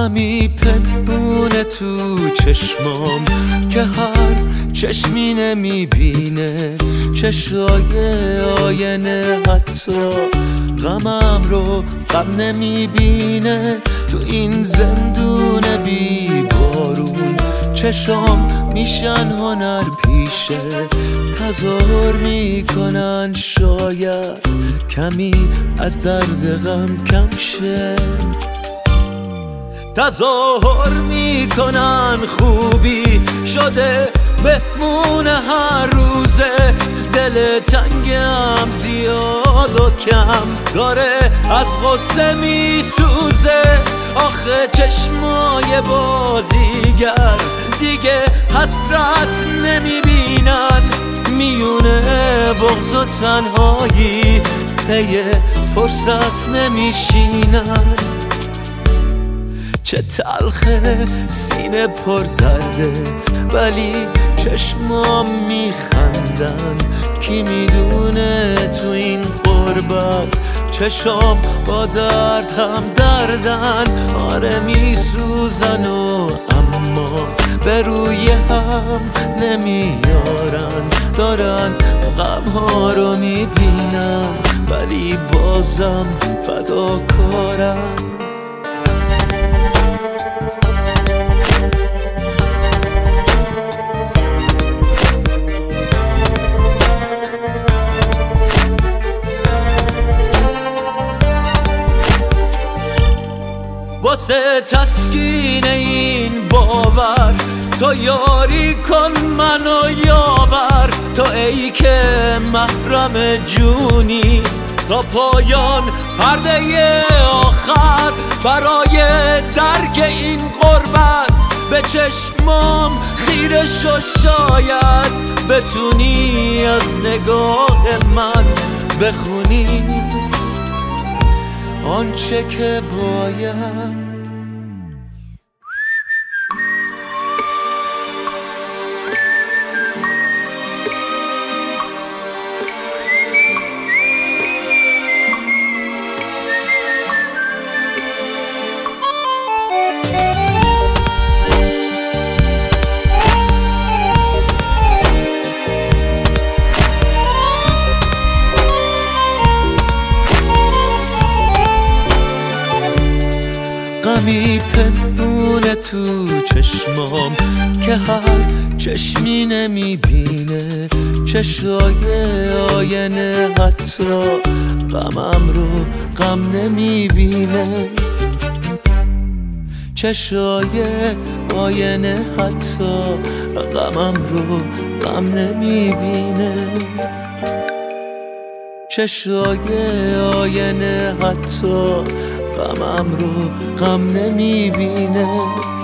غمی پنهونه تو چشمام که هر چشمی نمیبینه، چشای آینه حتی غمم رو غم نمیبینه. تو این زندون بی بارون چشام میشن هنر پیشه، تظاهر میکنن شاید کمی از درد غم کم شه. تظاهر میکنن خوبی شده مهمون هر روزه، دل تنگم زیاد و کم داره از غصه میسوزه. آخه چشمای بازیگر دیگه حسرت نمیبینن، میونه بغض و تنهایی پی فرصت نمیشینن. چه تلخه سینه پر درده ولی چشمام میخندن، کی میدونه تو این غربت چشام با درد هم دردن. آره میسوزن و اما به روی هم نمیارن، دارن غم ها رو میبینن ولی بازم فداکارن. واسه تسکین این باور تو یاری کن منو یاور، تو ای که محرم جونی تا پایان پرده آخر. برای درک این غربت به چشمام خیره شو، شاید بتونی از نگاه من بخونی آنچه که باید. غمی پنهونه تو چشمام که هر چشمی نمیبینه، چشای آینه حتی غمم رو غم نمیبینه. چشای آینه حتی غمم رو غم نمیبینه. چشای آینه حتی غمم رو غم نمیبینه.